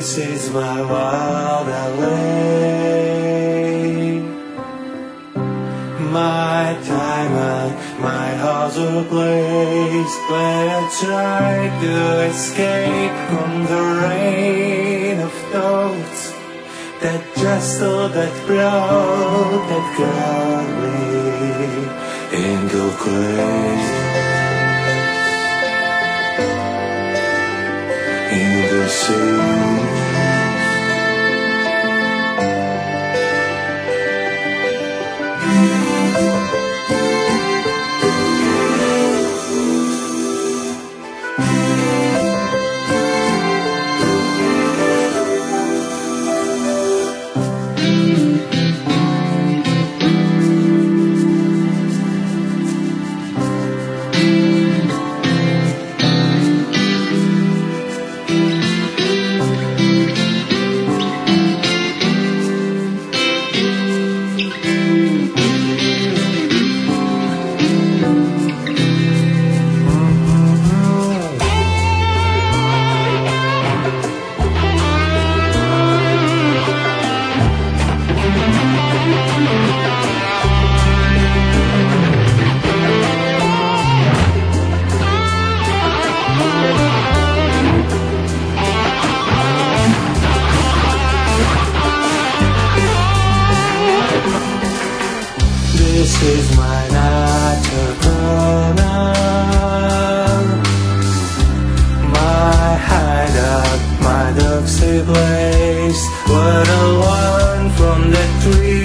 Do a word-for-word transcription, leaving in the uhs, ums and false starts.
This is my wild L A, my diamond, my hotter place, where I try to escape from the rain of thoughts that jostle, that broke, that got me into clay, in the sea. This is my natural my hideout, my dusty place, where I learn from the tree.